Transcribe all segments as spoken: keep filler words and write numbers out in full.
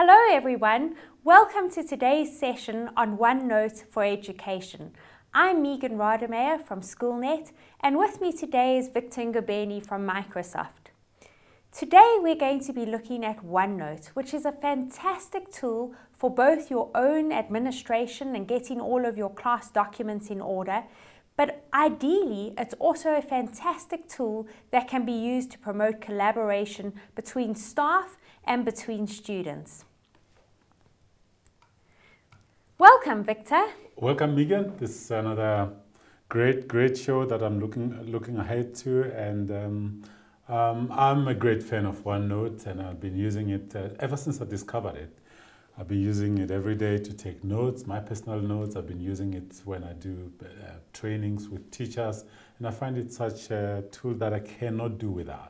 Hello everyone, welcome to today's session on OneNote for Education. I'm Megan Rademeyer from SchoolNet, and with me today is Victor Ngobeni from Microsoft. Today we're going to be looking at OneNote, which is a fantastic tool for both your own administration and getting all of your class documents in order, but ideally it's also a fantastic tool that can be used to promote collaboration between staff and between students. Welcome, Victor. Welcome, Megan. This is another great, great show that I'm looking looking ahead to, and um, um, I'm a great fan of OneNote, and I've been using it uh, ever since I discovered it. I've been using it every day to take notes, my personal notes. I've been using it when I do uh, trainings with teachers, and I find it such a tool that I cannot do without.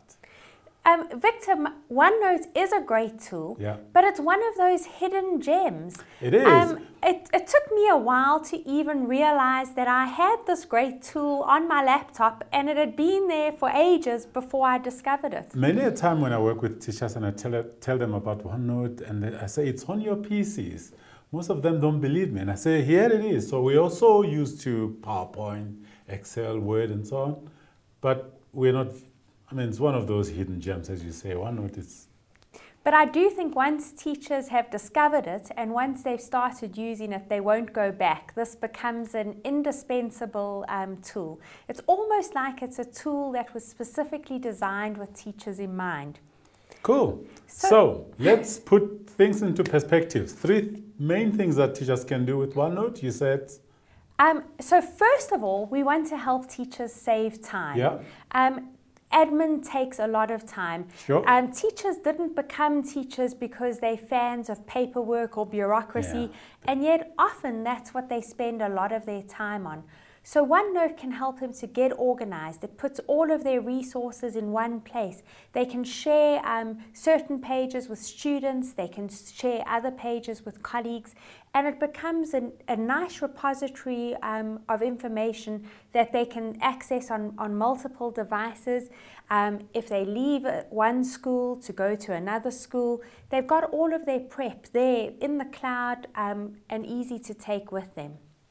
Um, Victor, OneNote is a great tool, yeah. but it's one of those hidden gems. It is. Um, it, it took me a while to even realize that I had this great tool on my laptop, and it had been there for ages before I discovered it. Many a time when I work with teachers and I tell, tell them about OneNote, and I say it's on your P Cs, most of them don't believe me. And I say, here it is. So we also used to PowerPoint, Excel, Word, and so on. But we're not... I mean, it's one of those hidden gems, as you say. OneNote is... But I do think once teachers have discovered it and once they've started using it, they won't go back. This becomes an indispensable um, tool. It's almost like it's a tool that was specifically designed with teachers in mind. Cool. So, so let's put things into perspective. Three main things that teachers can do with OneNote, you said... Um, so first of all, we want to help teachers save time. Yeah. Um, Admin takes a lot of time. Sure. Um, teachers didn't become teachers because they're fans of paperwork or bureaucracy, yeah. and yet often that's what they spend a lot of their time on. So OneNote can help them to get organized. It puts all of their resources in one place. They can share um, certain pages with students, they can share other pages with colleagues, and it becomes an, a nice repository um, of information that they can access on, on multiple devices. Um, if they leave one school to go to another school, they've got all of their prep there in the cloud um, and easy to take with them.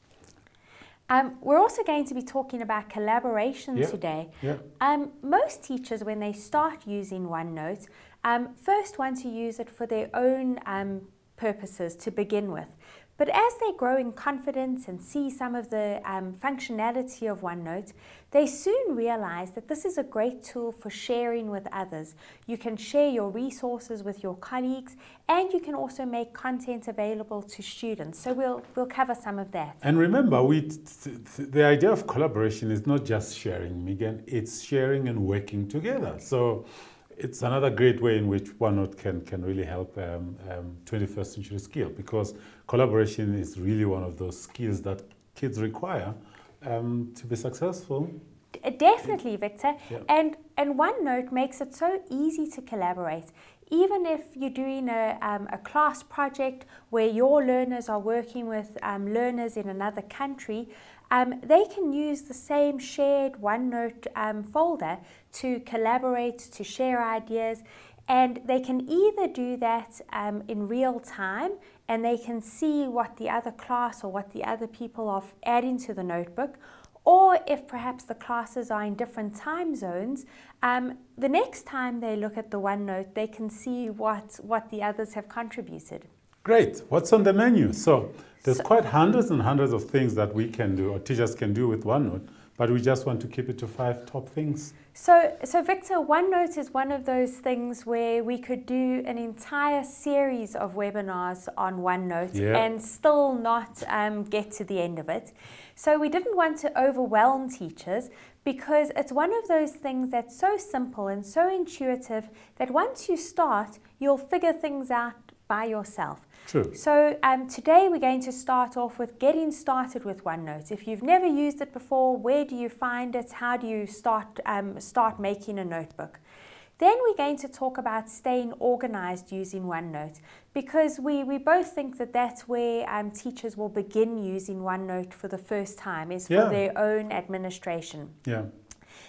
Um, we're also going to be talking about collaboration yeah, today. Yeah. Um, most teachers, when they start using OneNote, um, first want to use it for their own um, purposes to begin with. But as they grow in confidence and see some of the um, functionality of OneNote, they soon realize that this is a great tool for sharing with others. You can share your resources with your colleagues, and you can also make content available to students. So we'll, we'll cover some of that. And remember, we t t the idea of collaboration is not just sharing, Megan, it's sharing and working together. So it's another great way in which OneNote can, can really help um, um, twenty-first century skill, because collaboration is really one of those skills that kids require um, to be successful. Definitely, Victor. Yeah. And, and OneNote makes it so easy to collaborate. Even if you're doing a, um, a class project where your learners are working with um, learners in another country, um, they can use the same shared OneNote um, folder to collaborate, to share ideas, and they can either do that um, in real time, and they can see what the other class or what the other people are adding to the notebook, or if perhaps the classes are in different time zones, um, the next time they look at the OneNote, they can see what, what the others have contributed. Great. What's on the menu? So there's so, quite hundreds and hundreds of things that we can do, or teachers can do with OneNote, but we just want to keep it to five top things. So, so Victor, OneNote is one of those things where we could do an entire series of webinars on OneNote yeah. and still not um, get to the end of it. So we didn't want to overwhelm teachers, because it's one of those things that's so simple and so intuitive that once you start, you'll figure things out by yourself. True. So um, today we're going to start off with getting started with OneNote. If you've never used it before, where do you find it? How do you start, um, start making a notebook? Then we're going to talk about staying organized using OneNote, because we, we both think that that's where um, teachers will begin using OneNote for the first time, is for yeah. their own administration. Yeah.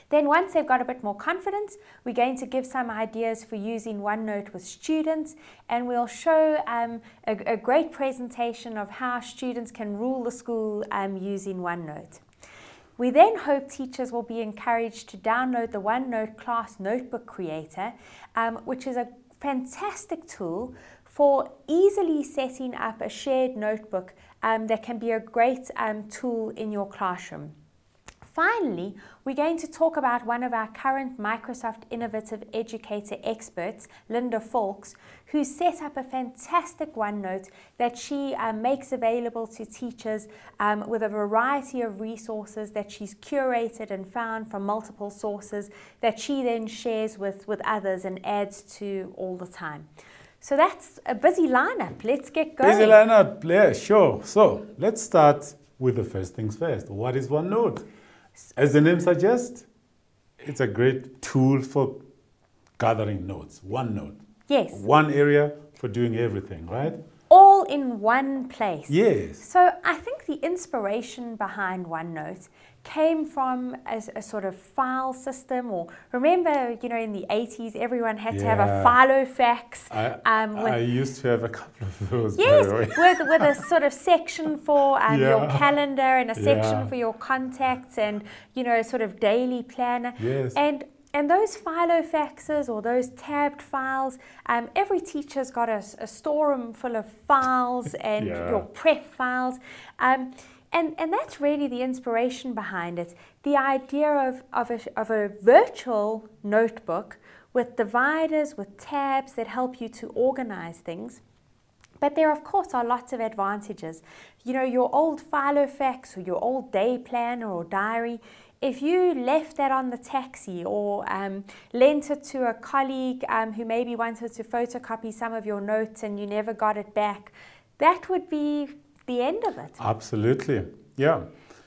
Then once they've got a bit more confidence, we're going to give some ideas for using OneNote with students, and we'll show um, a, a great presentation of how students can rule the school um, using OneNote. We then hope teachers will be encouraged to download the OneNote Class Notebook Creator, um, which is a fantastic tool for easily setting up a shared notebook um, that can be a great um, tool in your classroom. Finally, we're going to talk about one of our current Microsoft Innovative Educator experts, Linda Fawkes, who set up a fantastic OneNote that she um, makes available to teachers um, with a variety of resources that she's curated and found from multiple sources that she then shares with, with others and adds to all the time. So that's a busy lineup. Let's get going. Busy lineup, yeah, sure. So let's start with the first things first. What is OneNote? As the name suggests, it's a great tool for gathering notes. OneNote. Yes. One area for doing everything, right? All in one place. Yes. So I think the inspiration behind OneNote came from a, a sort of file system, or remember, you know, in the eighties, everyone had yeah. to have a Filofax. I, um, with, I used to have a couple of those. Yes, with, with a sort of section for um, yeah. your calendar and a section yeah. for your contacts and, you know, sort of daily planner. Yes. And And those Filofaxes or those tabbed files, um, every teacher's got a, a storeroom full of files and yeah. your prep files. Um, and, and that's really the inspiration behind it. The idea of, of, a, of a virtual notebook with dividers, with tabs that help you to organize things. But there, of course, are lots of advantages. You know, your old Filofax or your old day planner or diary, if you left that on the taxi or um, lent it to a colleague um, who maybe wanted to photocopy some of your notes and you never got it back, that would be the end of it. Absolutely, yeah.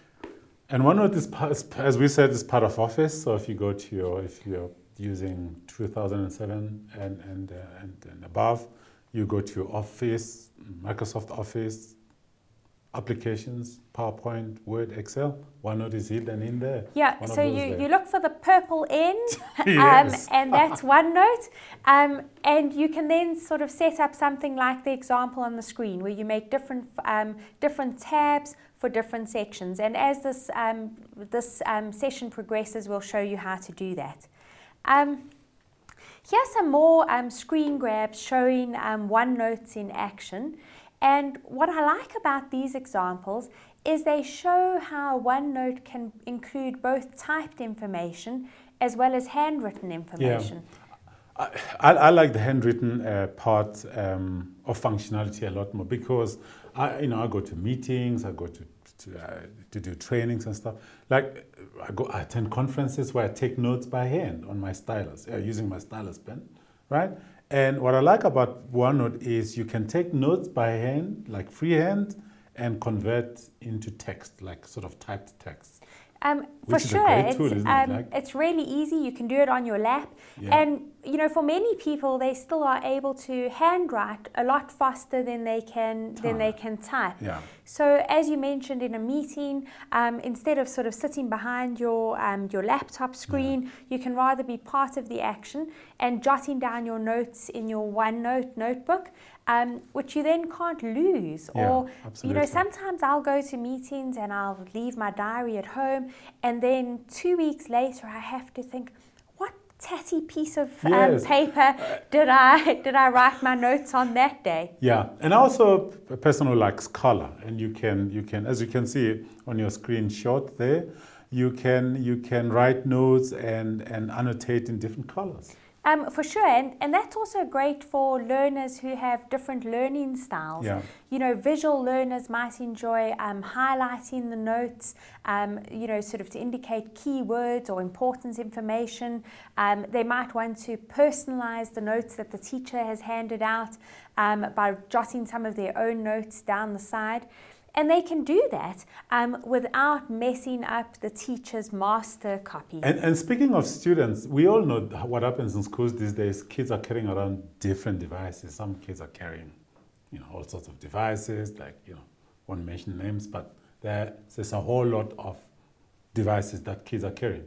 And OneNote is, part, as we said, is part of Office. So if you go to your, if you're using two thousand seven and and, uh, and and above, you go to your Office, Microsoft Office, applications, PowerPoint, Word, Excel. OneNote is hidden in there. Yeah, One so you, there. you look for the purple end, yes. um, and that's OneNote. Um, and you can then sort of set up something like the example on the screen where you make different um, different tabs for different sections. And as this, um, this um, session progresses, we'll show you how to do that. Um, Here's some more um, screen grabs showing um, OneNote in action. And what I like about these examples is they show how OneNote can include both typed information as well as handwritten information. Yeah. I, I like the handwritten uh, part um, of functionality a lot more because I, you know, I go to meetings, I go to to, uh, to do trainings and stuff. Like I go, I attend conferences where I take notes by hand on my stylus, uh, using my stylus pen, right? And what I like about OneNote is you can take notes by hand, like freehand, and convert into text, like sort of typed text. Um, for sure, it's, tool, isn't um, it? Like, it's really easy. You can do it on your lap. Yeah. And, you know, for many people, they still are able to handwrite a lot faster than they can, than they can type. Yeah. So as you mentioned in a meeting, um, instead of sort of sitting behind your, um, your laptop screen, yeah. you can rather be part of the action and jotting down your notes in your OneNote notebook. Um, which you then can't lose. Yeah, or, absolutely. you know, sometimes I'll go to meetings and I'll leave my diary at home, and then two weeks later I have to think, what tatty piece of yes. um, paper did I did I write my notes on that day? Yeah, and also a person who likes color, and you can you can as you can see on your screenshot there, you can you can write notes and and annotate in different colors. Um, for sure, and, and that's also great for learners who have different learning styles. Yeah. You know, visual learners might enjoy um, highlighting the notes, um, you know, sort of to indicate keywords or important information. Um, they might want to personalize the notes that the teacher has handed out um, by jotting some of their own notes down the side. And they can do that um, without messing up the teacher's master copy. And, and speaking of students, we all know what happens in schools these days. Kids are carrying around different devices. Some kids are carrying, you know, all sorts of devices, like, you know, won't mention names, but there, there's a whole lot of devices that kids are carrying.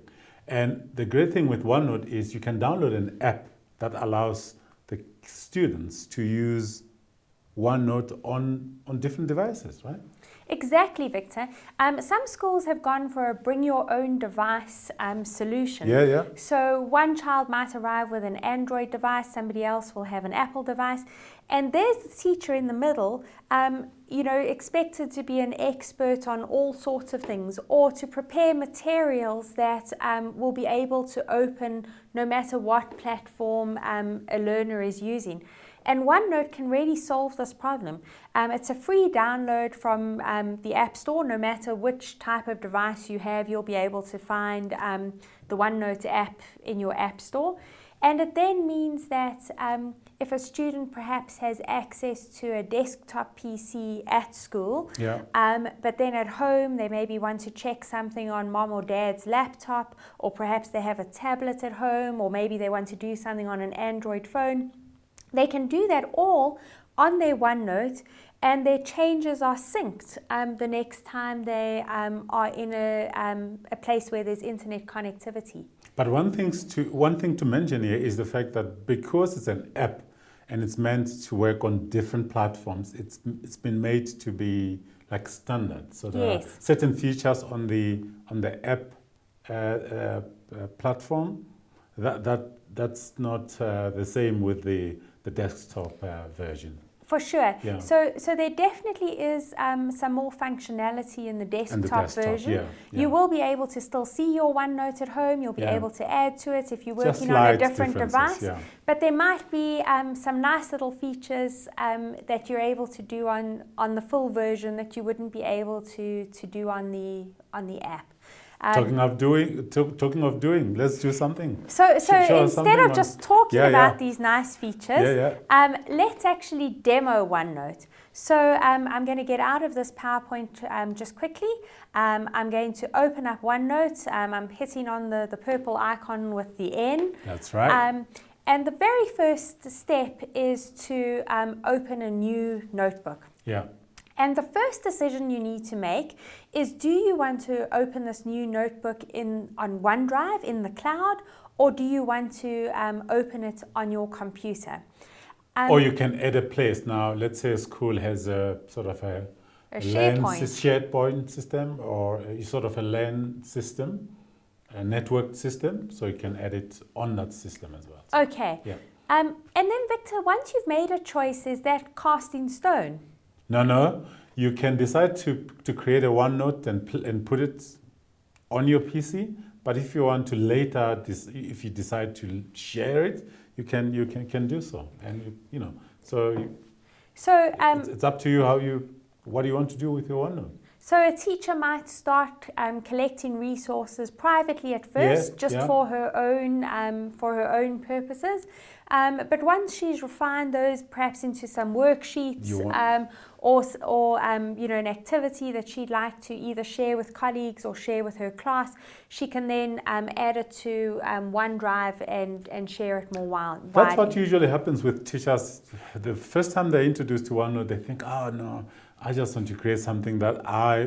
And the great thing with OneNote is you can download an app that allows the students to use OneNote on, on different devices, right? Exactly, Victor. Um, some schools have gone for a bring your own device um, solution. Yeah, yeah. So one child might arrive with an Android device, somebody else will have an Apple device, and there's the teacher in the middle, um, you know, expected to be an expert on all sorts of things, or to prepare materials that um, will be able to open no matter what platform um, a learner is using. And OneNote can really solve this problem. Um, it's a free download from um, the App Store. No matter which type of device you have, you'll be able to find um, the OneNote app in your App Store. And it then means that um, if a student perhaps has access to a desktop P C at school, yeah. um, but then at home they maybe want to check something on mom or dad's laptop, or perhaps they have a tablet at home, or maybe they want to do something on an Android phone, they can do that all on their OneNote, and their changes are synced um, the next time they um, are in a, um, a place where there's internet connectivity. But one, things to, one thing to mention here is the fact that because it's an app and it's meant to work on different platforms, it's, it's been made to be like standard. So there yes. are certain features on the, on the app uh, uh, uh, platform that, that, that's not uh, the same with the the desktop uh, version. For sure. Yeah. So, so there definitely is um, some more functionality in the desktop, the desktop version. yeah, yeah. You will be able to still see your OneNote at home. You'll be yeah. able to add to it if you're Just working on a different differences, device. Yeah. But there might be um, some nice little features um, that you're able to do on, on the full version that you wouldn't be able to, to do on the on the app. Um, talking of doing, to, talking of doing, let's do something. So, so instead of just talking yeah, about yeah. these nice features, yeah, yeah. Um, let's actually demo OneNote. So um, I'm going to get out of this PowerPoint um, just quickly. Um, I'm going to open up OneNote. Um, I'm hitting on the, the purple icon with the N. That's right. Um, and the very first step is to um, open a new notebook. Yeah. And the first decision you need to make is, do you want to open this new notebook in on OneDrive in the cloud, or do you want to um, open it on your computer? Um, or you can add a place. Now, let's say a school has a sort of a, a SharePoint. shared point system, or a, sort of a LAN system, a networked system, so you can add it on that system as well. Okay. Yeah. Um, and then, Victor, once you've made a choice, is that cast in stone? No, no. You can decide to, to create a OneNote and, pl- and put it on your P C. But if you want to later, this, if you decide to share it, you can you can, can do so. And you, you know, so you, so um, it's, it's up to you how you what do you want to do with your OneNote. So a teacher might start um, collecting resources privately at first, yeah, just yeah. for her own um, for her own purposes. Um, but once she's refined those, perhaps into some worksheets, um, or or um, you know, an activity that she'd like to either share with colleagues or share with her class, she can then um, add it to um, OneDrive and and share it more widely. That's what usually happens with teachers. The first time they're introduced to OneNote, they think, oh no, I just want to create something that I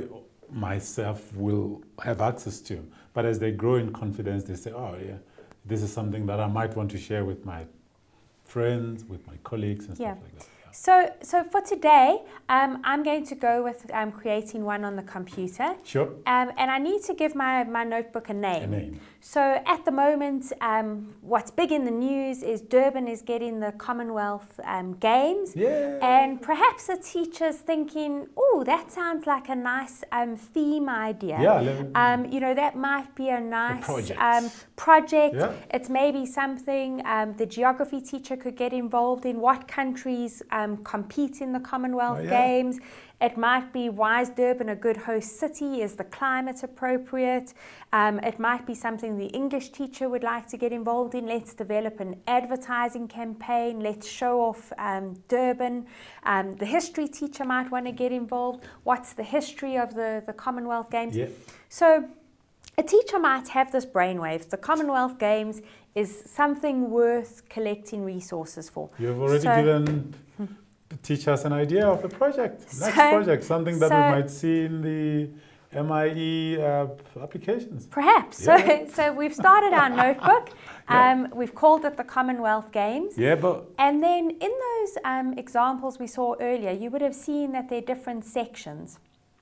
myself will have access to. But as they grow in confidence, they say, oh yeah, this is something that I might want to share with my friends, with my colleagues and yeah. stuff like that. Yeah. So, so for today, um, I'm going to go with um, creating one on the computer. Sure. Um, and I need to give my, my notebook a name. A name. So at the moment, um, what's big in the news is Durban is getting the Commonwealth um, Games. Yeah. And perhaps a teacher's thinking, oh, that sounds like a nice um, theme idea. Yeah. Um, you know, that might be a nice a project. Um, project. Yeah. It's maybe something um, the geography teacher could get involved in. What countries um, compete in the Commonwealth oh, yeah. Games? It might be, why is Durban a good host city? Is the climate appropriate? Um, it might be something the English teacher would like to get involved in. Let's develop an advertising campaign. Let's show off um, Durban. Um, the history teacher might want to get involved. What's the history of the, the Commonwealth Games? Yeah. So a teacher might have this brainwave. The Commonwealth Games is something worth collecting resources for. You've already so, given teach us an idea of a project, next so, project, something that so, we might see in the M I E uh, applications. Perhaps. Yeah. So, so we've started our notebook. Yeah. Um, we've called it the Commonwealth Games. Yeah, but... And then in those um, examples we saw earlier, you would have seen that there are different sections.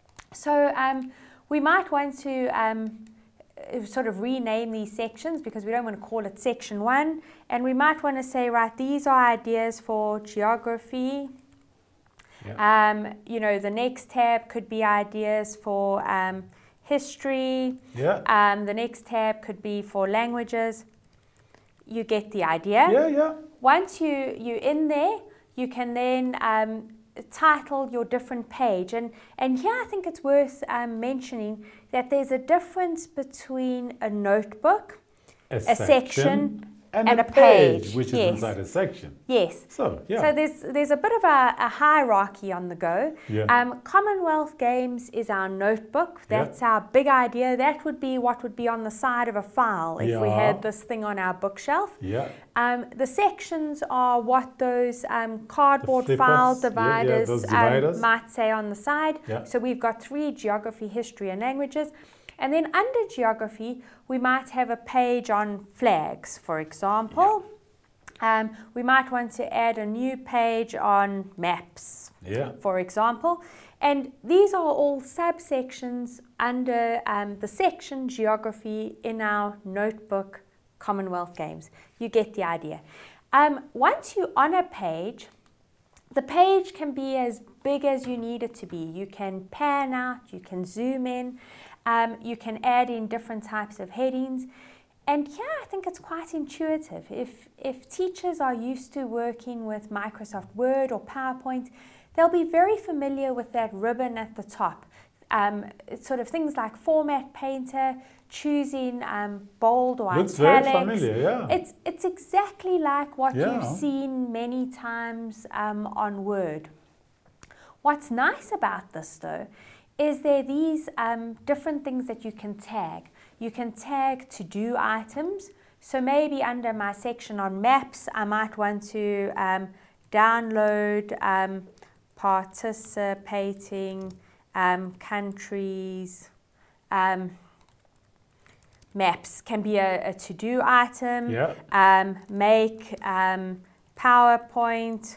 So um, we might want to um, sort of rename these sections because we don't want to call it section one. And we might want to say, right, these are ideas for geography. Yeah. Um, you know, the next tab could be ideas for um, history. Yeah. Um, the next tab could be for languages. You get the idea. Yeah, yeah. Once you, you're in there, you can then um, title your different page. And, and here I think it's worth um, mentioning that there's a difference between a notebook, a, a section, section, and, and a a page, page which is yes. inside a section. Yes. So, yeah. So there's there's a bit of a, a hierarchy on the go. Yeah. Um, Commonwealth Games is our notebook. That's yeah. our big idea. That would be what would be on the side of a file if yeah. we had this thing on our bookshelf. Yeah. Um, the sections are what those um, cardboard the file flippers, dividers, yeah, yeah, those dividers. Um, might say on the side. Yeah. So we've got three: geography, history, and languages. And then under geography, we might have a page on flags, for example. Yeah. Um, we might want to add a new page on maps, yeah. for example. And these are all subsections under um, the section geography in our notebook Commonwealth Games. You get the idea. Um, once you're on a page, the page can be as big as you need it to be. You can pan out, you can zoom in, um, you can add in different types of headings. And here I think it's quite intuitive. If, if teachers are used to working with Microsoft Word or PowerPoint, they'll be very familiar with that ribbon at the top. Um, it's sort of things like Format Painter, choosing um, bold or Looks italics. very familiar, yeah. It's, it's exactly like what yeah. you've seen many times um, on Word. What's nice about this though is there are these um, different things that you can tag. You can tag to-do items. So maybe under my section on maps, I might want to um, download um, participating um, countries. Um, maps can be a, a to-do item. Yeah. Um, make um, PowerPoint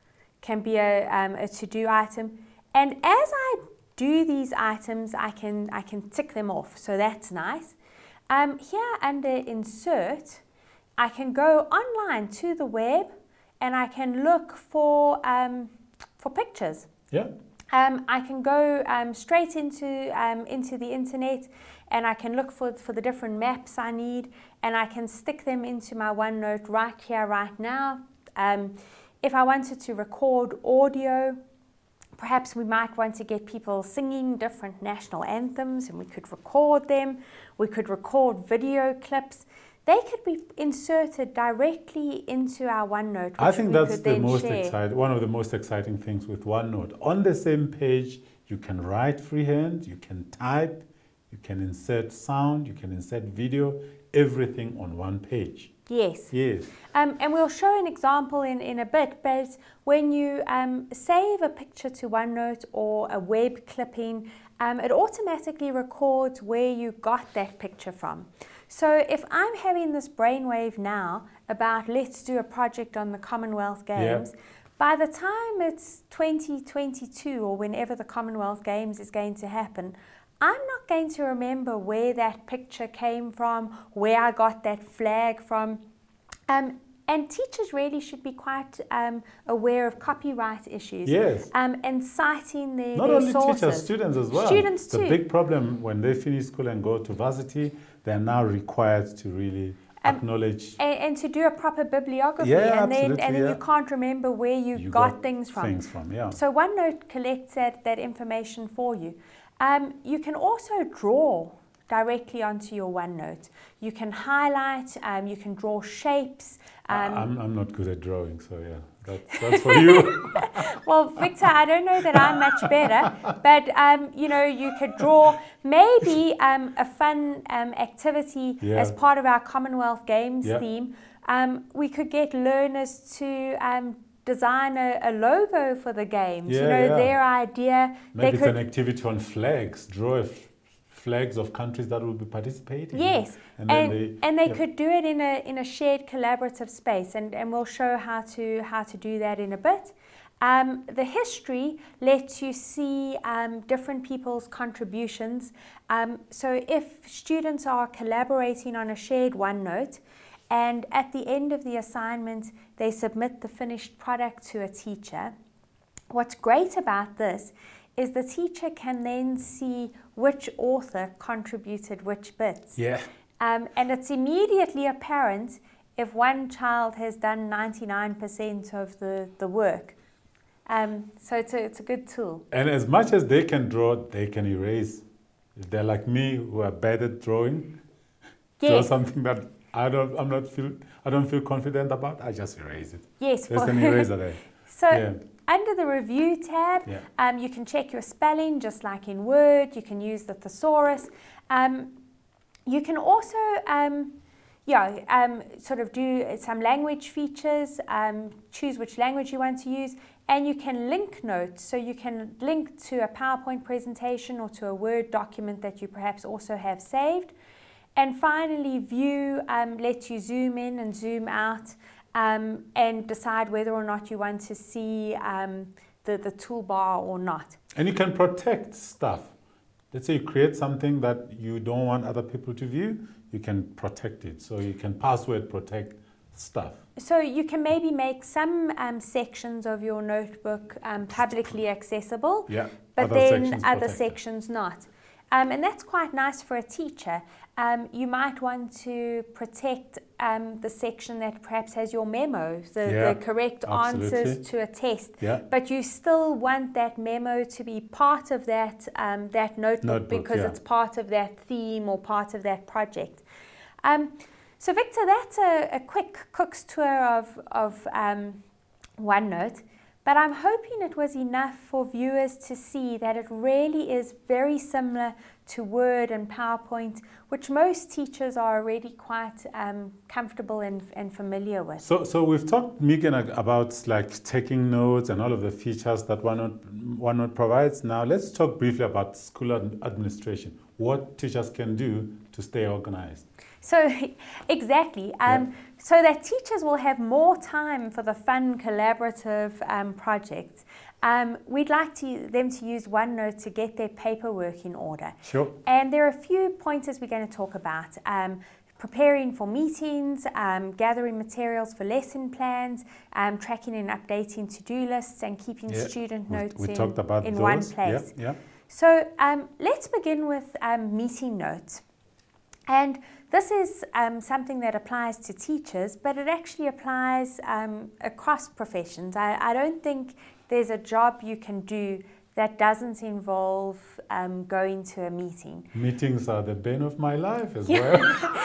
can be a, um, a to-do item. And as I do these items, I can, I can tick them off, so that's nice. Um, here under Insert, I can go online to the web and I can look for, um, for pictures. Yeah. Um, I can go um, straight into, um, into the internet and I can look for, for the different maps I need and I can stick them into my OneNote right here, right now. Um, if I wanted to record audio, perhaps we might want to get people singing different national anthems and we could record them. We could record video clips. They could be inserted directly into our OneNote. I think that's the most exciting, one of the most exciting things with OneNote. On the same page, you can write freehand, you can type, you can insert sound, you can insert video, everything on one page. Yes. Yes. Um, and we'll show an example in, in a bit, but when you um, save a picture to OneNote or a web clipping, um, it automatically records where you got that picture from. So if I'm having this brainwave now about let's do a project on the Commonwealth Games, yeah. by the time it's twenty twenty-two or whenever the Commonwealth Games is going to happen, I'm not going to remember where that picture came from, where I got that flag from. Um, and teachers really should be quite um, aware of copyright issues. Yes. Um, and citing their, Not their only sources. teachers, students as well. Students too. The big problem when they finish school and go to varsity, they're now required to really um, acknowledge. And, and to do a proper bibliography. Yeah, and then, and then yeah. you can't remember where you, you got, got things from. Things from, yeah. So OneNote collects that, that information for you. Um, you can also draw directly onto your OneNote. You can highlight, um, you can draw shapes. Um, I'm, I'm not good at drawing, so yeah, that's, that's for you. Well, Victor, I don't know that I'm much better, but um, you know, you could draw maybe um, a fun um, activity yeah. as part of our Commonwealth Games yeah. theme. Um, we could get learners to um, design a, a logo for the games, yeah, you know, yeah. their idea. Maybe they it's could, an activity on flags. Draw a f flags of countries that will be participating. Yes, and and, then they, and they yeah. could do it in a in a shared collaborative space, and, and we'll show how to how to do that in a bit. Um, the history lets you see um, different people's contributions. Um, so if students are collaborating on a shared OneNote, and at the end of the assignment they submit the finished product to a teacher, what's great about this is the teacher can then see which author contributed which bits. Yeah. Um, and it's immediately apparent if one child has done ninety-nine percent of the, the work. Um, so it's a, it's a good tool. And as much as they can draw, they can erase. If they're like me, who are bad at drawing, Yes. draw something that I don't, I'm not feel, I don't feel confident about, I just erase it. Yes. There's for- an eraser there. So Yeah. under the review tab, Yeah. um, you can check your spelling just like in Word. You can use the thesaurus. Um, you can also um, yeah, um, sort of do some language features, um, choose which language you want to use, and you can link notes. So you can link to a PowerPoint presentation or to a Word document that you perhaps also have saved. And finally, view um, lets you zoom in and zoom out um, and decide whether or not you want to see um, the, the toolbar or not. And you can protect stuff. Let's say you create something that you don't want other people to view, you can protect it. So you can password protect stuff. So you can maybe make some um, sections of your notebook um, publicly accessible, Yeah. but other then sections other protected. sections not. Um, and that's quite nice for a teacher. Um, you might want to protect um, the section that perhaps has your memo, the, Yeah, the correct absolutely. answers to a test. Yeah. But you still want that memo to be part of that um, that notebook, Notebook, because yeah. it's part of that theme or part of that project. Um, so Victor, that's a, a quick cook's tour of, of um, OneNote. But I'm hoping it was enough for viewers to see that it really is very similar to Word and PowerPoint, which most teachers are already quite um, comfortable and, and familiar with. So, so we've talked, Megan, about like taking notes and all of the features that OneNote, OneNote provides. Now let's talk briefly about school ad- administration. What teachers can do to stay organized. So exactly, um, Yeah. so that teachers will have more time for the fun collaborative um, projects. Um, we'd like to, them to use OneNote to get their paperwork in order. Sure. And there are a few pointers we're going to talk about. Um, preparing for meetings, um, gathering materials for lesson plans, um, tracking and updating to-do lists, and keeping Yeah. student We- notes we in, talked about in those. one place. Yeah, yeah. So um, let's begin with um, meeting notes. And this is um, something that applies to teachers, but it actually applies um, across professions. I, I don't think there's a job you can do that doesn't involve um, going to a meeting. Meetings are the bane of my life as well.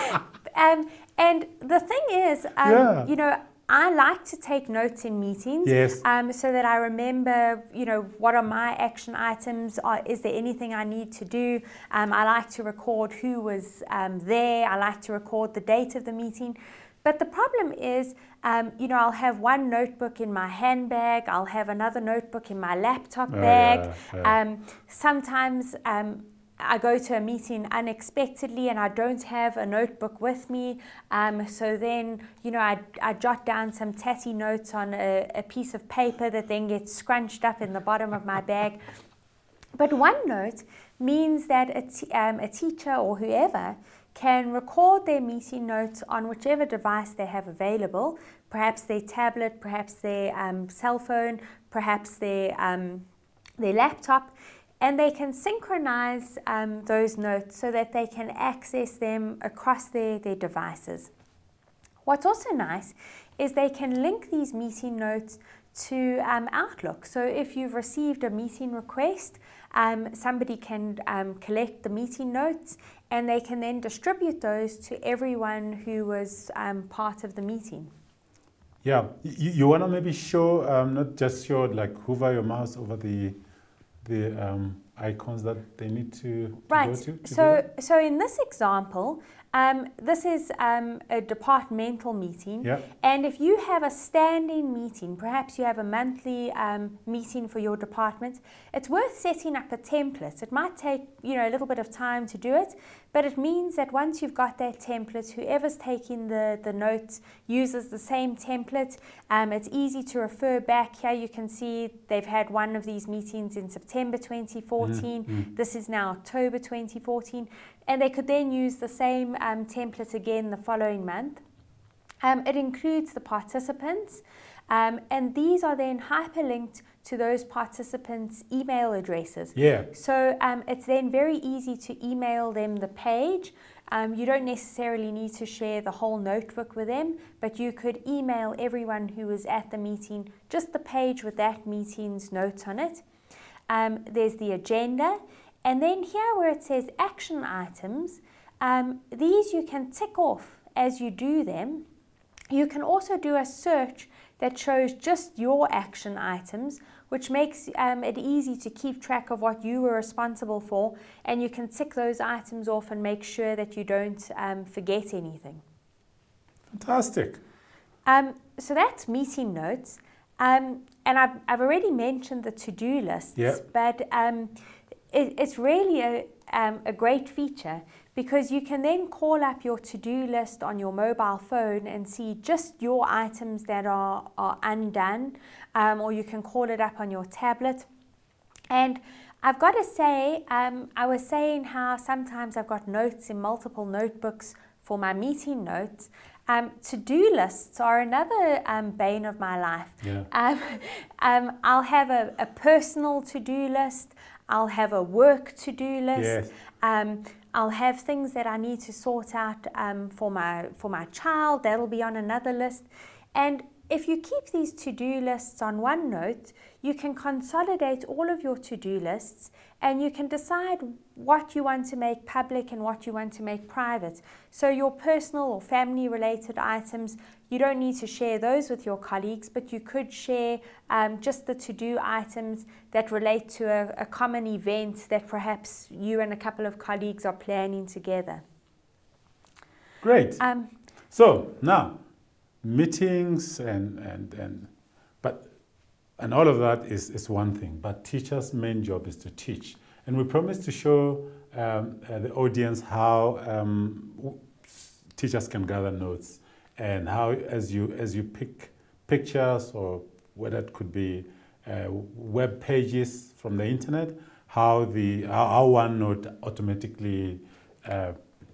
um, and the thing is, um, Yeah. you know, I like to take notes in meetings, Yes. um, so that I remember, you know, what are my action items? Are, is there anything I need to do? Um, I like to record who was um, there. I like to record the date of the meeting. But the problem is, um, you know, I'll have one notebook in my handbag. I'll have another notebook in my laptop Oh, bag. yeah, yeah. Um, sometimes um, I go to a meeting unexpectedly and I don't have a notebook with me. Um, so then, you know, I, I jot down some tatty notes on a, a piece of paper that then gets scrunched up in the bottom of my bag. But OneNote means that a, t- um, a teacher or whoever can record their meeting notes on whichever device they have available, perhaps their tablet, perhaps their um, cell phone, perhaps their, um, their laptop, and they can synchronize um, those notes so that they can access them across their, their devices. What's also nice is they can link these meeting notes to um, Outlook. So if you've received a meeting request, um, somebody can um, collect the meeting notes and they can then distribute those to everyone who was um, part of the meeting. Yeah, you, you want to maybe show, um, not just show, like hover your mouse over the the um, icons that they need to, to right. go to? to so, so in this example, um, this is um, a departmental meeting. Yeah. And if you have a standing meeting, perhaps you have a monthly um, meeting for your department, it's worth setting up a template. It might take, you know, a little bit of time to do it, but it means that once you've got that template, whoever's taking the, the notes uses the same template. Um, it's easy to refer back. Here you can see they've had one of these meetings in September twenty fourteen. Mm-hmm. This is now October twenty fourteen. And they could then use the same um, template again the following month. Um, it includes the participants, um, and these are then hyperlinked to those participants' email addresses. Yeah. So um, it's then very easy to email them the page. Um, you don't necessarily need to share the whole notebook with them, but you could email everyone who was at the meeting just the page with that meeting's notes on it. Um, there's the agenda. And then here where it says action items, um, these you can tick off as you do them. You can also do a search that shows just your action items, which makes um, it easy to keep track of what you were responsible for, and you can tick those items off and make sure that you don't um, forget anything. Fantastic. Um, so that's meeting notes. Um, and I've, I've already mentioned the to-do lists, yeah. but um, it, it's really a, um, a great feature because you can then call up your to-do list on your mobile phone and see just your items that are, are undone, um, or you can call it up on your tablet. And I've got to say, um, I was saying how sometimes I've got notes in multiple notebooks for my meeting notes. Um, to-do lists are another um, bane of my life. Yeah. Um, um, I'll have a, a personal to-do list. I'll have a work to-do list. Yes. Um, I'll have things that I need to sort out um, for my for my child. That'll be on another list. And if you keep these to-do lists on OneNote, you can consolidate all of your to-do lists and you can decide what you want to make public and what you want to make private. So your personal or family related items, you don't need to share those with your colleagues, but you could share um, just the to-do items that relate to a, a common event that perhaps you and a couple of colleagues are planning together. Great. Um, so now, meetings and, and, and but and all of that is, is one thing, but teachers' main job is to teach. And we promise to show um, uh, the audience how um, w- teachers can gather notes and how as you as you pick pictures or whether it could be uh, web pages from the internet, how the how, how OneNote automatically uh,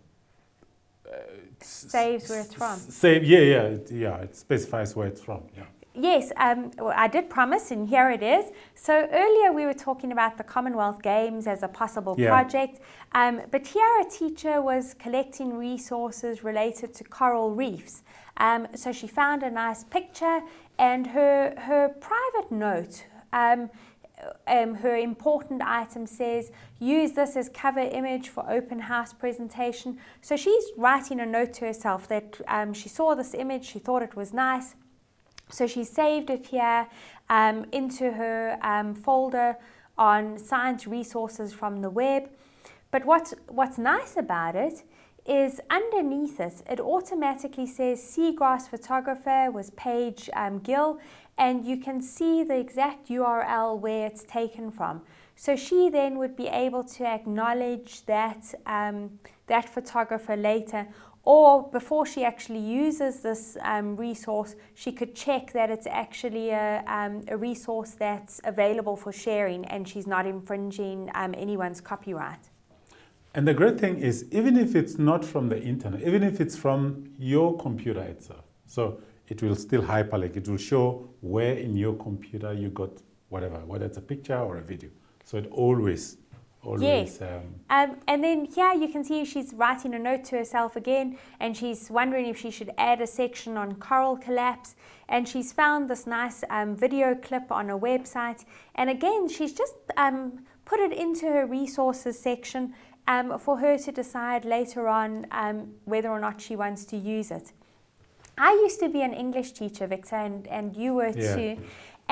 saves where it's from. Save, yeah, yeah, it, yeah. It specifies where it's from. Yeah. Yes, um, well, I did promise, and here it is. So earlier we were talking about the Commonwealth Games as a possible yeah. project, um, but here a teacher was collecting resources related to coral reefs. Um, so she found a nice picture, and her her private note. Um, Um, her important item says, use this as cover image for open house presentation. So she's writing a note to herself that um, she saw this image, she thought it was nice. So she saved it here um, into her um, folder on science resources from the web. But what's, what's nice about it is underneath it, it automatically says Seagrass Photographer was Paige um, Gill, and you can see the exact U R L where it's taken from. So she then would be able to acknowledge that, um, that photographer later, or before she actually uses this um, resource, she could check that it's actually a, um, a resource that's available for sharing and she's not infringing um, anyone's copyright. And the great thing is, even if it's not from the internet, even if it's from your computer itself, so it will still hyperlink. It will show where in your computer you got whatever, whether it's a picture or a video. So it always, always. Yes. Um, um, and then here you can see she's writing a note to herself again, and she's wondering if she should add a section on coral collapse. And she's found this nice um, video clip on a website. And again, she's just um, put it into her resources section um, for her to decide later on um, whether or not she wants to use it. I used to be an English teacher, Victor, and, and you were yeah. too. And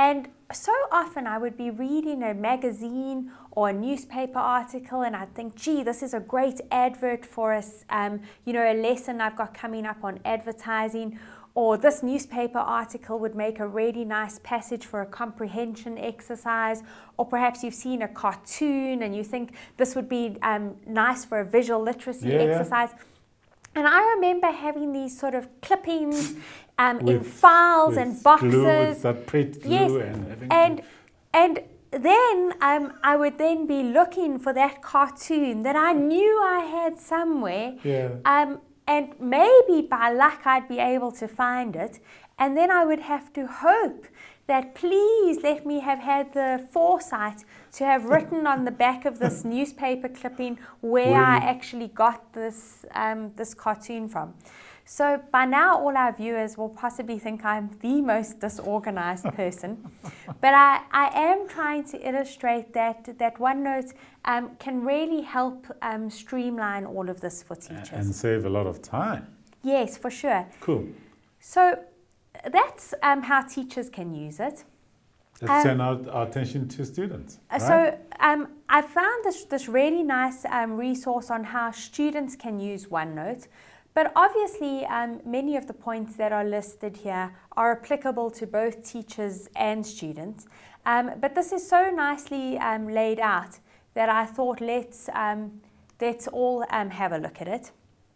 so often I would be reading a magazine or a newspaper article and I'd think, gee, this is a great advert for us, um, you know, a lesson I've got coming up on advertising, or this newspaper article would make a really nice passage for a comprehension exercise, or perhaps you've seen a cartoon and you think this would be um, nice for a visual literacy yeah, exercise. Yeah. And I remember having these sort of clippings um, with, in files with and boxes. Glue, that print glue yes. and everything. And, and then um, I would then be looking for that cartoon that I knew I had somewhere. Yeah. Um, and maybe by luck I'd be able to find it. And then I would have to hope that please let me have had the foresight to have written on the back of this newspaper clipping where Where I you- actually got this um, this cartoon from. So by now all our viewers will possibly think I'm the most disorganized person, but I, I am trying to illustrate that, that OneNote um, can really help um, streamline all of this for teachers. And save a lot of time. Yes, for sure. Cool. So that's um, how teachers can use it. Let's Um, turn our, our attention to students. Uh, right? So um, I found this, this really nice um, resource on how students can use OneNote. But obviously, um, many of the points that are listed here are applicable to both teachers and students. Um, but this is so nicely um, laid out that I thought let's, um, let's all um, have a look at it.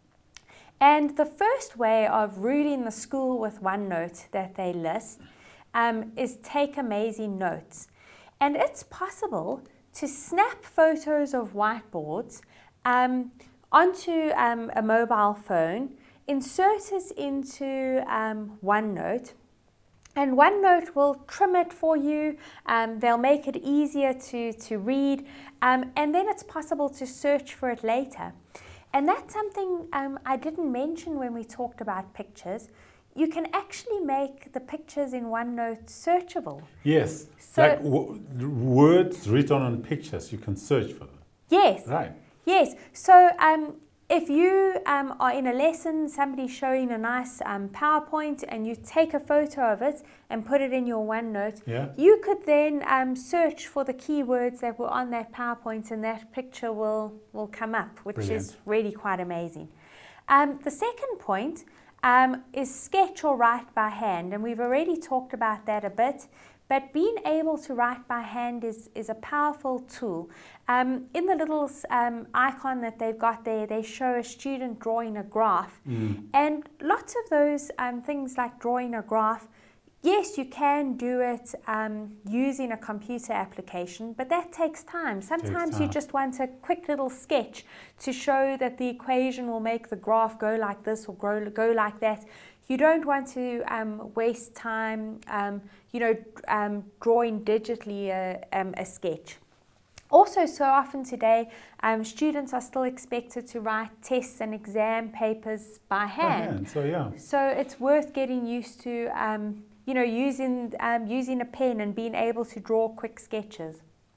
And the first way of ruling the school with OneNote that they list um, is take amazing notes. And it's possible to snap photos of whiteboards um, onto um, a mobile phone, insert it into um, OneNote, and OneNote will trim it for you. Um, they'll make it easier to, to read, um, and then it's possible to search for it later. And that's something um, I didn't mention when we talked about pictures. You can actually make the pictures in OneNote searchable. Yes, So- like w- words written on pictures, you can search for them. Yes. Right. Yes, so um, if you um, are in a lesson, somebody's showing a nice um, PowerPoint and you take a photo of it and put it in your OneNote, Yeah. you could then um, search for the keywords that were on that PowerPoint and that picture will, will come up, which Brilliant. is really quite amazing. Um, the second point um, is sketch or write by hand, and we've already talked about that a bit. But being able to write by hand is, is a powerful tool. Um, in the little um, icon that they've got there, they show a student drawing a graph. Mm. And lots of those um, things like drawing a graph, yes, you can do it um, using a computer application, but that takes time. Sometimes Takes you time. just want a quick little sketch to show that the equation will make the graph go like this or grow, go like that. You don't want to um, waste time, um, you know, um, drawing digitally a, um, a sketch. Also, so often today, um, students are still expected to write tests and exam papers by By hand. hand, so yeah. So it's worth getting used to, um, you know, using um, using a pen and being able to draw quick sketches.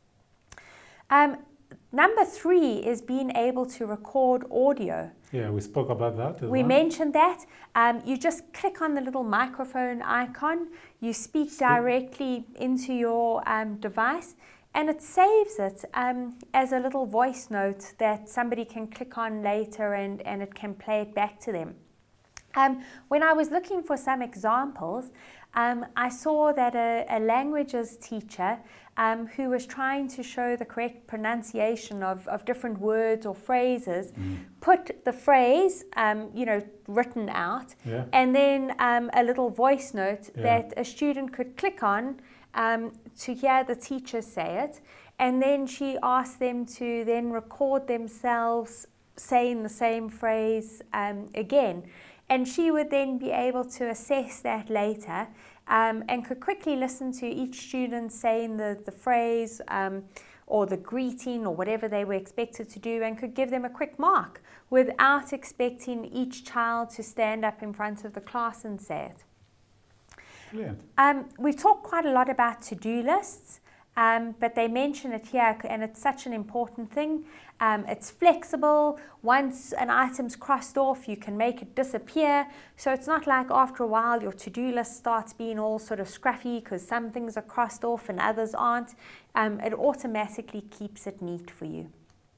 Um, number three is being able to record audio. Yeah, we spoke about that as We well. mentioned that. Um, you just click on the little microphone icon, you speak Speak. directly into your um, device, and it saves it um, as a little voice note that somebody can click on later and, and it can play it back to them. Um, when I was looking for some examples, um, I saw that a, a languages teacher um, who was trying to show the correct pronunciation of, of different words or phrases Mm. put the phrase, um, you know, written out, Yeah. and then um, a little voice note Yeah. that a student could click on um, to hear the teacher say it, and then she asked them to then record themselves saying the same phrase um, again. And she would then be able to assess that later um, and could quickly listen to each student saying the, the phrase um, or the greeting or whatever they were expected to do, and could give them a quick mark without expecting each child to stand up in front of the class and say it. Brilliant. Um, we've talked quite a lot about to-do lists. Um, but they mention it here, and it's such an important thing. Um, it's flexible. Once an item's crossed off, you can make it disappear. So it's not like after a while your to-do list starts being all sort of scruffy because some things are crossed off and others aren't. Um, it automatically keeps it neat for you.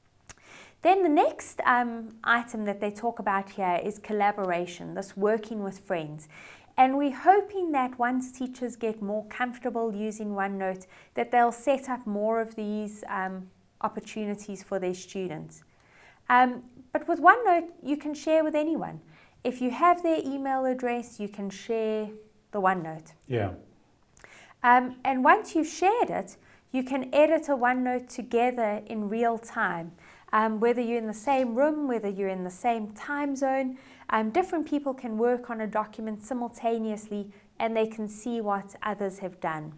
Then the next um, item that they talk about here is collaboration, this working with friends. And we're hoping that once teachers get more comfortable using OneNote, that they'll set up more of these um, opportunities for their students. Um, but with OneNote, you can share with anyone. If you have their email address, you can share the OneNote. Yeah. Um, and once you've shared it, you can edit a OneNote together in real time. Um, whether you're in the same room, whether you're in the same time zone, um, different people can work on a document simultaneously and they can see what others have done.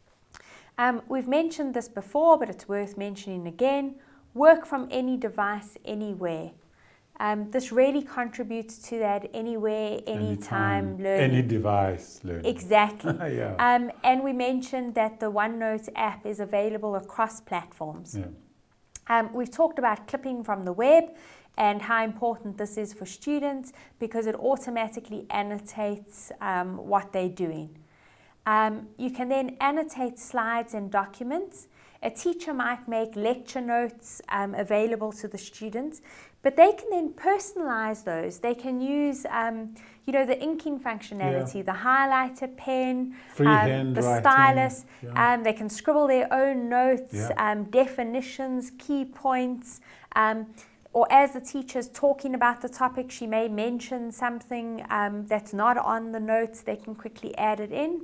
Um, we've mentioned this before, but it's worth mentioning again. Work from any device, anywhere. Um, this really contributes to that anywhere, anytime, anytime learning. Any device learning. Exactly. Yeah. um, and we mentioned that the OneNote app is available across platforms. Yeah. Um, we've talked about clipping from the web and how important this is for students because it automatically annotates um, what they're doing. Um, you can then annotate slides and documents. A teacher might make lecture notes um, available to the students, but they can then personalize those. They can use, um, you know, the inking functionality, yeah. the highlighter pen, um, the stylus. Yeah. Um, they can scribble their own notes, yeah. um, definitions, key points, um, or as the teacher's talking about the topic, she may mention something um, that's not on the notes. They can quickly add it in.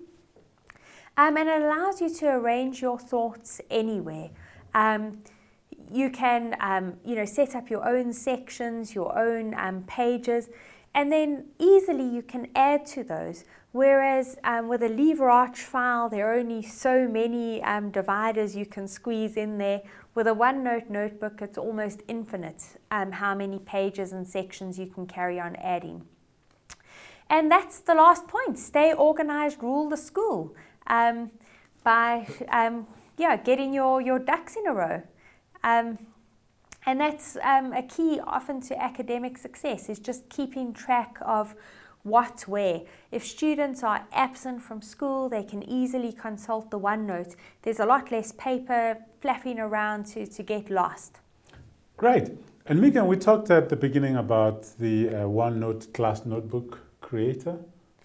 Um, and it allows you to arrange your thoughts anywhere. Um, you can, um, you know, set up your own sections, your own um, pages, and then easily you can add to those. Whereas um, with a LeverArch file, there are only so many um, dividers you can squeeze in there. With a OneNote notebook, it's almost infinite um, how many pages and sections you can carry on adding. And that's the last point. Stay organized, rule the school. Um, by um, yeah, getting your, your ducks in a row. Um, and that's um, a key often to academic success, is just keeping track of what, where. If students are absent from school, they can easily consult the OneNote. There's a lot less paper flapping around to, to get lost. Great. And Megan, we talked at the beginning about the uh, OneNote class notebook creator.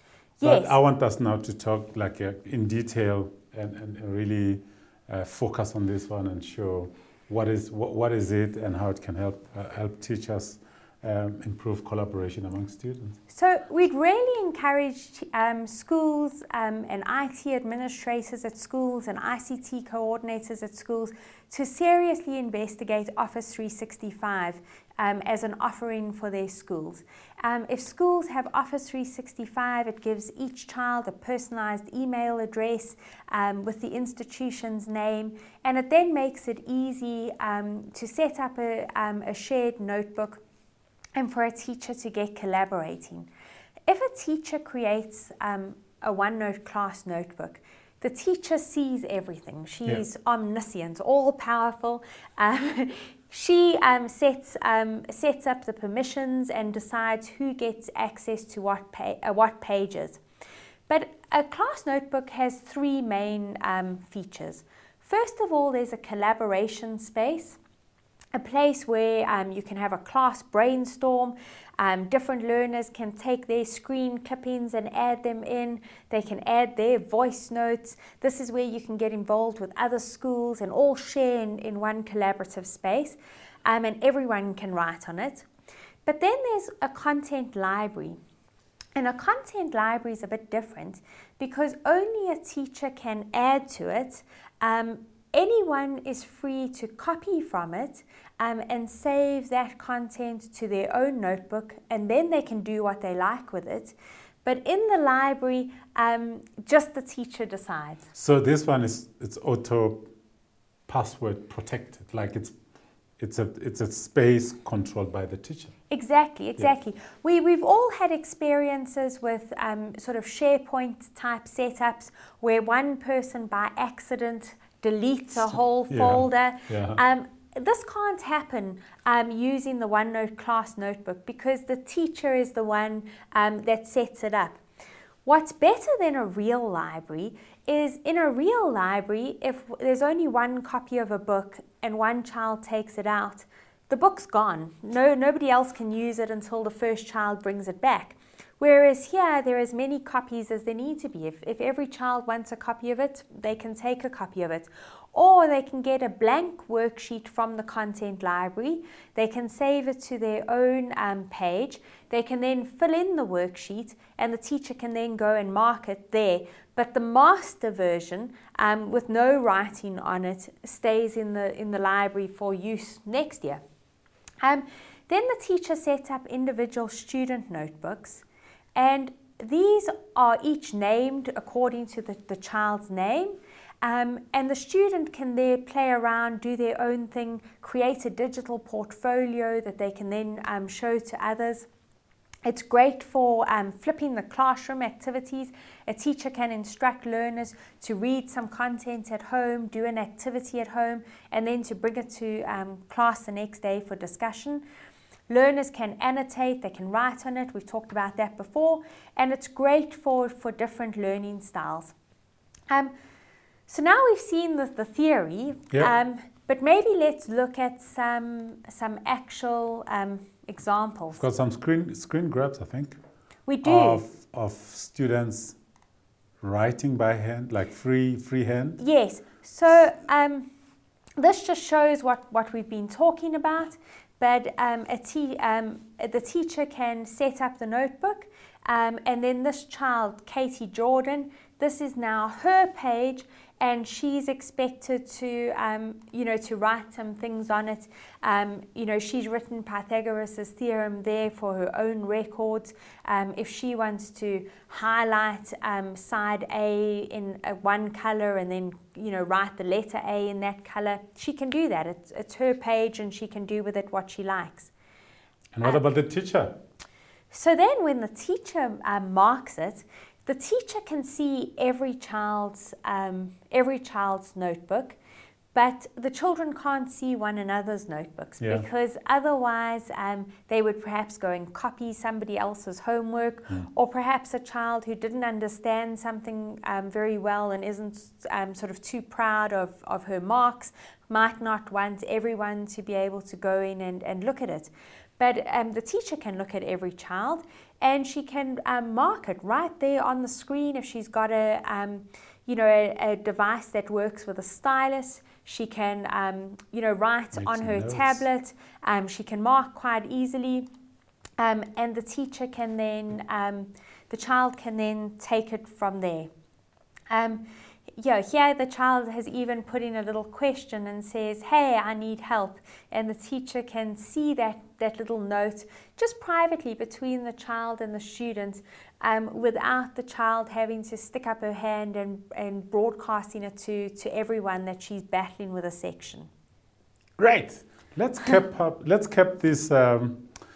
But yes. I want us now to talk like uh, in detail and, and really uh, focus on this one and show what is what, what is it and how it can help uh, help teachers um, improve collaboration among students. So we'd really encourage um, schools um, and I T administrators at schools and I C T coordinators at schools to seriously investigate Office three sixty-five um, as an offering for their schools. Um, if schools have Office three sixty-five, it gives each child a personalized email address um, with the institution's name, and it then makes it easy um, to set up a, um, a shared notebook and for a teacher to get collaborating. If a teacher creates um, a OneNote class notebook, the teacher sees everything. She's yeah. omniscient, all-powerful. Um, she um, sets um, sets up the permissions and decides who gets access to what pa- uh, what pages. But a class notebook has three main um, features. First of all, there's a collaboration space, a place where um, you can have a class brainstorm. Um, different learners can take their screen clippings and add them in. They can add their voice notes. This is where you can get involved with other schools and all share in, in one collaborative space, um, and everyone can write on it. But then there's a content library. And a content library is a bit different because only a teacher can add to it. Um, Anyone is free to copy from it um, and save that content to their own notebook, and then they can do what they like with it. But in the library, um, just the teacher decides. So this one is it's auto password protected, like it's it's a it's a space controlled by the teacher. Exactly, exactly. Yeah. We, we've all had experiences with um, sort of SharePoint type setups where one person by accident deletes a whole folder. Yeah. Um, this can't happen um, using the OneNote class notebook because the teacher is the one um, that sets it up. What's better than a real library is in a real library, if there's only one copy of a book and one child takes it out, the book's gone. No, nobody else can use it until the first child brings it back. Whereas here, there are as many copies as there need to be. If, if every child wants a copy of it, they can take a copy of it. Or they can get a blank worksheet from the content library. They can save it to their own um, page. They can then fill in the worksheet and the teacher can then go and mark it there. But the master version, um, with no writing on it, stays in the, in the library for use next year. Um, then the teacher sets up individual student notebooks. And these are each named according to the, the child's name. Um, and the student can there play around, do their own thing, create a digital portfolio that they can then um, show to others. It's great for um, flipping the classroom activities. A teacher can instruct learners to read some content at home, do an activity at home, and then to bring it to um, class the next day for discussion. Learners can annotate, they can write on it, we've talked about that before, and it's great for, for different learning styles. Um, so now we've seen the, the theory, yep. um, but maybe let's look at some, some actual um, examples. We've got some screen, screen grabs, I think. We do. Of, of students writing by hand, like free, free hand. Yes, so um, this just shows what, what we've been talking about. But um, a te- um, the teacher can set up the notebook, um, and then this child, Katie Jordan, this is now her page, and she's expected to, um, you know, to write some things on it. Um, you know, she's written Pythagoras' theorem there for her own records. Um, if she wants to highlight um, side A in a one color and then, you know, write the letter A in that color, she can do that. It's, it's her page, and she can do with it what she likes. And what um, about the teacher? So then when the teacher um, marks it, the teacher can see every child's um, every child's notebook, but the children can't see one another's notebooks yeah. because otherwise um, they would perhaps go and copy somebody else's homework, mm. or perhaps a child who didn't understand something um, very well and isn't um, sort of too proud of, of her marks might not want everyone to be able to go in and, and look at it. But um, the teacher can look at every child, and she can um, mark it right there on the screen. If she's got a, um, you know, a, a device that works with a stylus, she can, um, you know, write Make on her notes. tablet. Um, she can mark quite easily, um, and the teacher can then, um, the child can then take it from there. Um, Yeah, here the child has even put in a little question and says, hey, I need help. And the teacher can see that, that little note just privately between the child and the student um, without the child having to stick up her hand and, and broadcasting it to, to everyone that she's battling with a section. Great. Let's keep up, let's keep this um,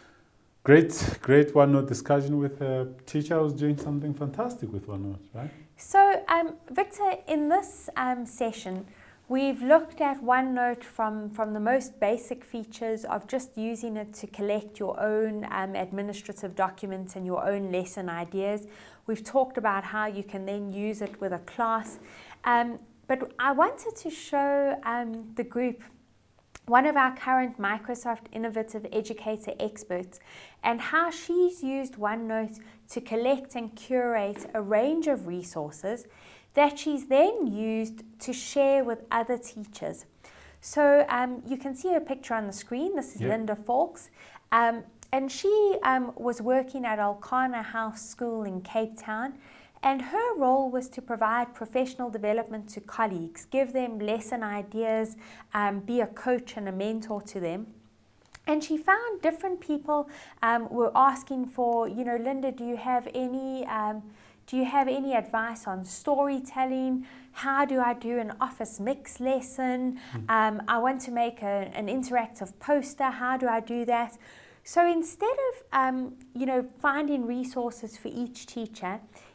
great, great OneNote discussion with a teacher who's doing something fantastic with OneNote, right? So, um, Victor, in this um, session, we've looked at OneNote from, from the most basic features of just using it to collect your own um, administrative documents and your own lesson ideas. We've talked about how you can then use it with a class. Um, but I wanted to show um, the group one of our current Microsoft Innovative Educator experts, and how she's used OneNote to collect and curate a range of resources that she's then used to share with other teachers. So um, you can see her picture on the screen. This is yep. Linda Fawkes. Um, and she um, was working at Alcana House School in Cape Town. And her role was to provide professional development to colleagues, give them lesson ideas, um, be a coach and a mentor to them. And she found different people um, were asking for, you know, Linda, do you have any, um, do you have any advice on storytelling? How do I do an office mix lesson? Mm. Um, I want to make a, an interactive poster. How do I do that? So instead of, um, you know, finding resources for each teacher,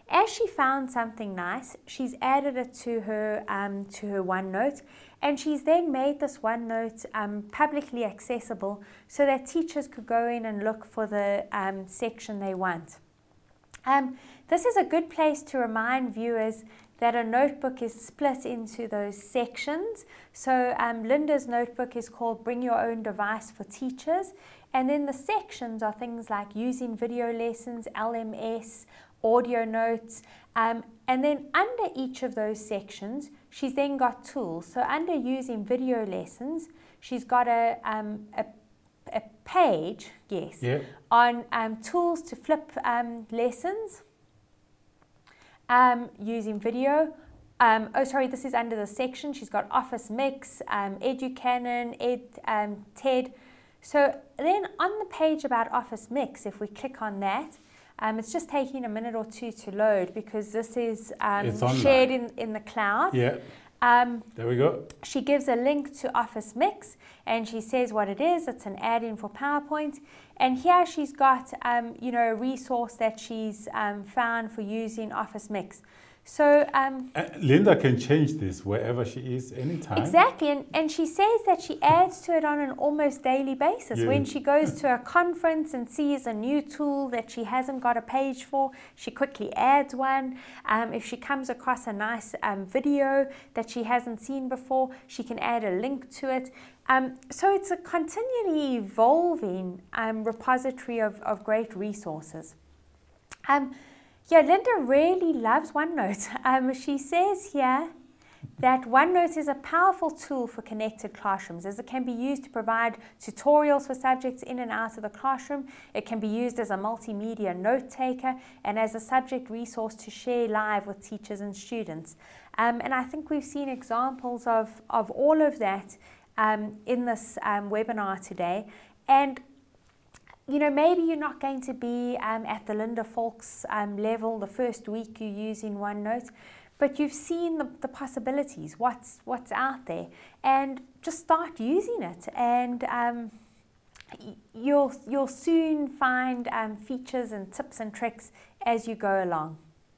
as she found something nice, she's added it to her um, to her OneNote, and she's then made this OneNote um, publicly accessible so that teachers could go in and look for the um, section they want. Um, this is a good place to remind viewers that a notebook is split into those sections. So um, Linda's notebook is called Bring Your Own Device for Teachers. And then the sections are things like using video lessons, L M S, audio notes. Um, and then under each of those sections, she's then got tools. So under using video lessons, she's got a, um, a, a page, yes, yeah. on um, tools to flip um, lessons. Um, using video. Um, oh, sorry, this is under the section. She's got Office Mix, um, EduCanon, Ed, um, TED. So then on the page about Office Mix, if we click on that, um, it's just taking a minute or two to load because this is um, shared in, in the cloud. Yeah. Um, there we go. She gives a link to Office Mix and she says what it is. It's an add-in for PowerPoint. And here she's got, um, you know, a resource that she's um, found for using Office Mix. So um, uh, Linda can change this wherever she is, anytime. Exactly, and, and she says that she adds to it on an almost daily basis. Yeah. When she goes to a conference and sees a new tool that she hasn't got a page for, she quickly adds one. Um, if she comes across a nice um, video that she hasn't seen before, she can add a link to it. Um, so it's a continually evolving um, repository of, of great resources. Um, Yeah, Linda really loves OneNote. Um, she says here that OneNote is a powerful tool for connected classrooms as it can be used to provide tutorials for subjects in and out of the classroom. It can be used as a multimedia note taker and as a subject resource to share live with teachers and students. Um, and I think we've seen examples of, of all of that um, in this um, webinar today. And you know, maybe you're not going to be um, at the Linda Fawkes um, level the first week you're using OneNote, but you've seen the, the possibilities, what's what's out there, and just start using it, and um, you'll you'll soon find um, features and tips and tricks as you go along.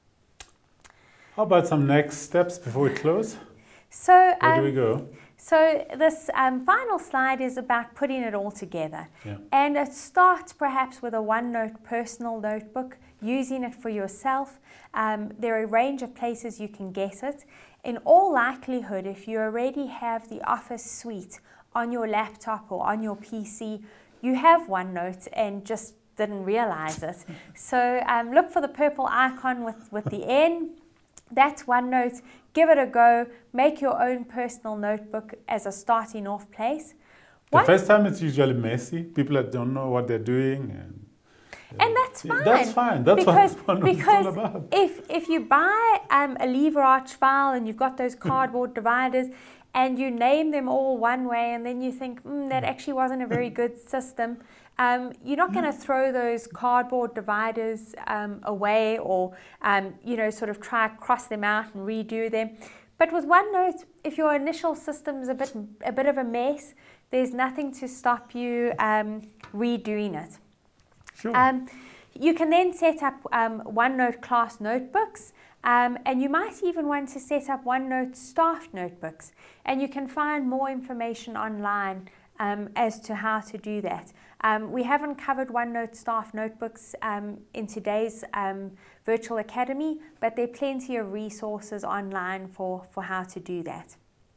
How about some next steps before we close? So where um, do we go? So this um, final slide is about putting it all together. Yeah. And it starts perhaps with a OneNote personal notebook, using it for yourself. Um, there are a range of places you can get it. In all likelihood, if you already have the Office suite on your laptop or on your P C, you have OneNote and just didn't realize it. So um, look for the purple icon with, with the N. That's OneNote. Give it a go. Make your own personal notebook as a starting off place. The One, first time it's usually messy. People that don't know what they're doing. And, uh, and that's fine. That's fine. That's because, what OneNote is all about. If, if you buy um, a LeverArch file and you've got those cardboard dividers and you name them all one way and then you think, mm, that actually wasn't a very good system, Um, you're not going to throw those cardboard dividers um, away or, um, you know, sort of try cross them out and redo them. But with OneNote, if your initial system's a bit, a bit of a mess, there's nothing to stop you um, redoing it. Sure. Um, you can then set up um, OneNote class notebooks. Um, and you might even want to set up OneNote staff notebooks. And you can find more information online um, as to how to do that. Um, we haven't covered OneNote staff notebooks um, in today's um, virtual academy, but there are plenty of resources online for, for how to do that.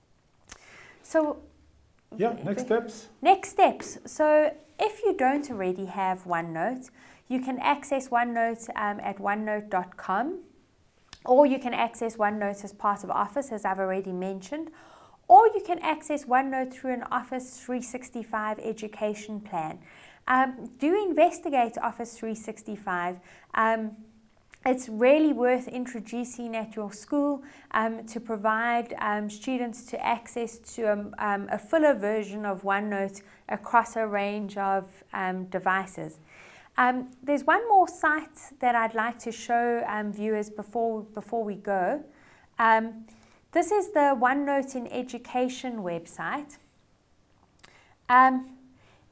So, yeah, next steps. Next steps. So, if you don't already have OneNote, you can access OneNote um, at OneNote dot com, or you can access OneNote as part of Office, as I've already mentioned. Or you can access OneNote through an Office three sixty-five education plan. Um, do investigate Office three sixty-five. Um, it's really worth introducing at your school um, to provide um, students to access to um, um, a fuller version of OneNote across a range of um, devices. Um, there's one more site that I'd like to show um, viewers before, before we go. Um, This is the OneNote in Education website. Um,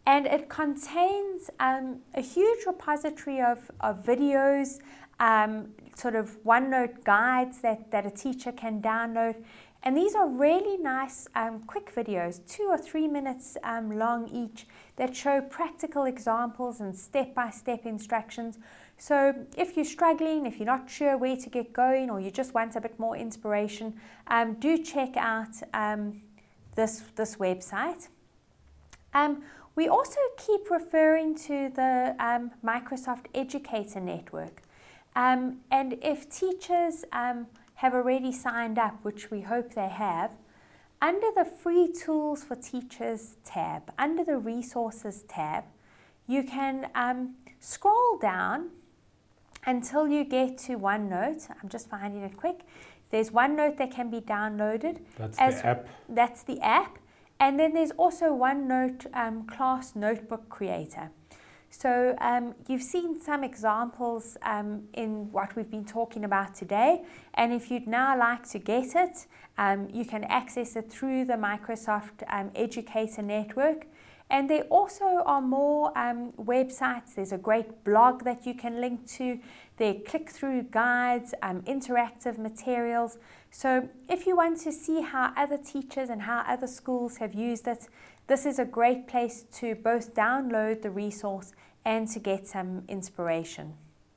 And it contains um, a huge repository of, of videos, um, sort of OneNote guides that, that a teacher can download. And these are really nice, um, quick videos, two or three minutes um, long each, that show practical examples and step-by-step instructions. So if you're struggling, if you're not sure where to get going, or you just want a bit more inspiration, um, do check out um, this, this website. Um, we also keep referring to the um, Microsoft Educator Network. Um, and if teachers um, have already signed up, which we hope they have, under the Free Tools for Teachers tab, under the Resources tab, you can um, scroll down until you get to OneNote. I'm just finding it quick. There's OneNote that can be downloaded. That's as, the app. That's the app. And then there's also OneNote um, Class Notebook Creator. So um, you've seen some examples um, in what we've been talking about today. And if you'd now like to get it, um, you can access it through the Microsoft um, Educator Network. And there also are more um, websites. There's a great blog that you can link to. There are click-through guides, um, interactive materials. So if you want to see how other teachers and how other schools have used it, this is a great place to both download the resource and to get some inspiration.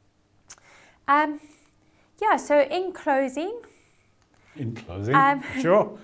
Um, yeah, so in closing... In closing, um, sure.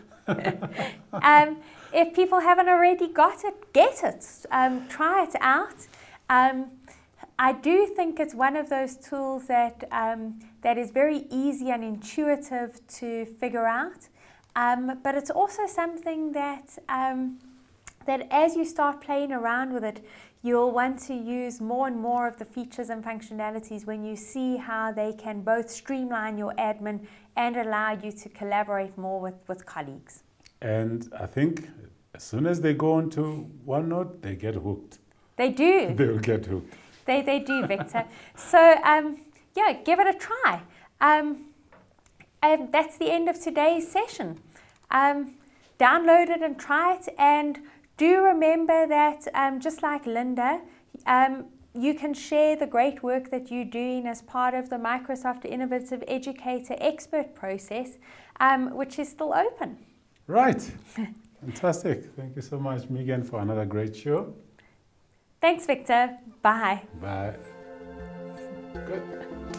um, if people haven't already got it, get it. Um, try it out. Um, I do think it's one of those tools that um, that is very easy and intuitive to figure out. Um, but it's also something that um, that as you start playing around with it, you'll want to use more and more of the features and functionalities when you see how they can both streamline your admin and allow you to collaborate more with, with colleagues. And I think as soon as they go into OneNote, they get hooked. They do. They will get hooked. They, they do, Victor. So, um, yeah, give it a try. Um, and that's the end of today's session. Um, download it and try it. And do remember that, um, just like Linda, um, you can share the great work that you're doing as part of the Microsoft Innovative Educator Expert process, um, which is still open. Right. Fantastic. Thank you so much, Megan, for another great show. Thanks, Victor. Bye. Bye. Good.